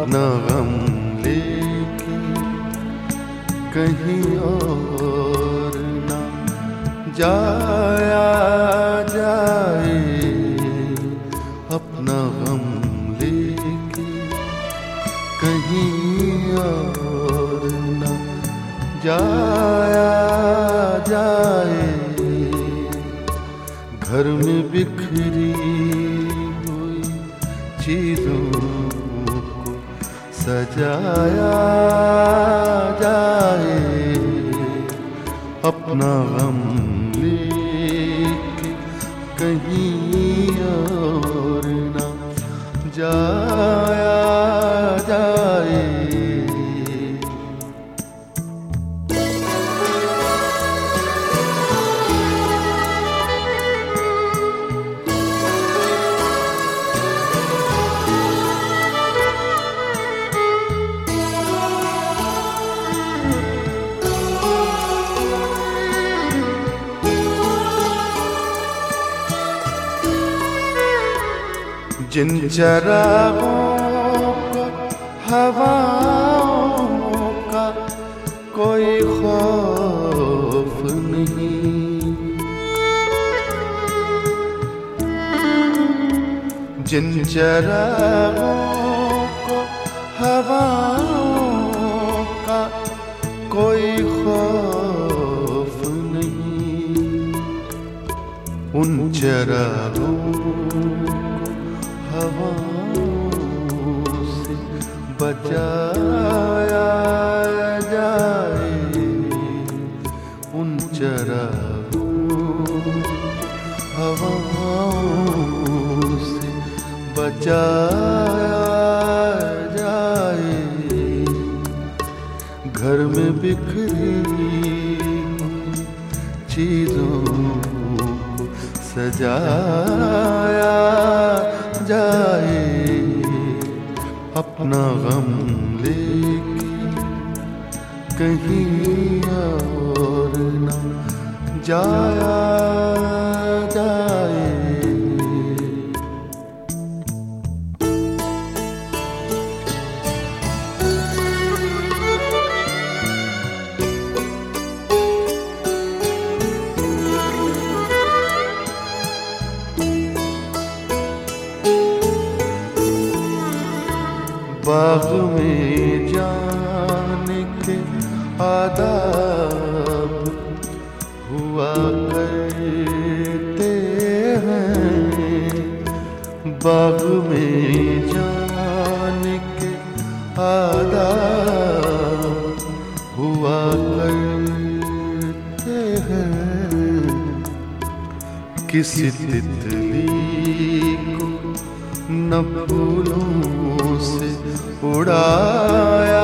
अपना गम लेके कहीं और ना जाया जाए, अपना गम लेके कहीं और ना जाया जाए। घर में बिखरी हुई चीजों को सजाया जाए, अपना गम लेके कहीं और ना जाया जाए। जिन चरागों को हवाओं का कोई खौफ नहीं, जिन चरागों को हवाओं का कोई खौफ नहीं, उन चरागों हवाओं से बचाया जाए, उन चरागों हवाओं से बचाया जाए। घर में बिखरी चीजों को सजाया जाए, अपना गम लेके कहीं और ना जाया जाए। बाग में जाने के आदाब हुआ करते हैं, बाग में जाने के आदाब हुआ करते हैं। किसी तितली को न फूलों से उड़ाया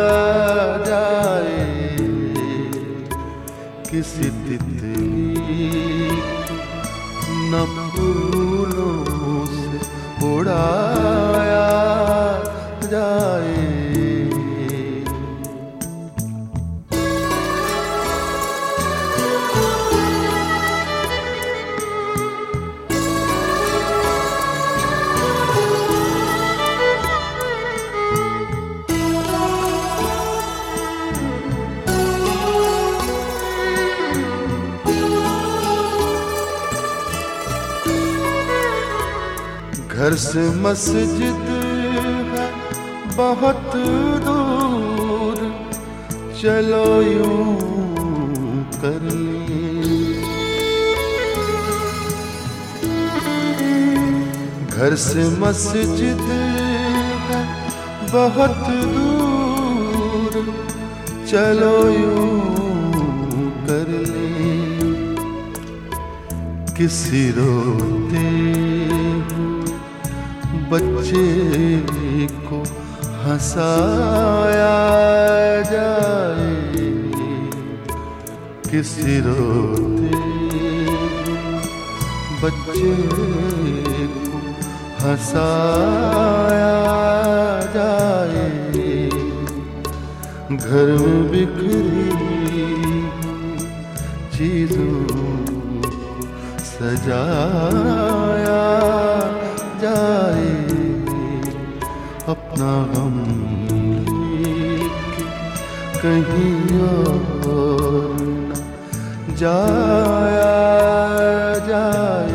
जाए, किसी तितली न फूलों से उड़ाया जाए। घर से मस्जिद है बहुत दूर, चलो यूं कर लें। घर से मस्जिद है बहुत दूर, चलो यूं कर लें। किसी रोते बच्चे को हंसाया जाए, किसी रोते बच्चे को हंसाया जाए। घर में बिखरी चीजों को सजाया जाए, अपना गम कहीं और न जाया जाए।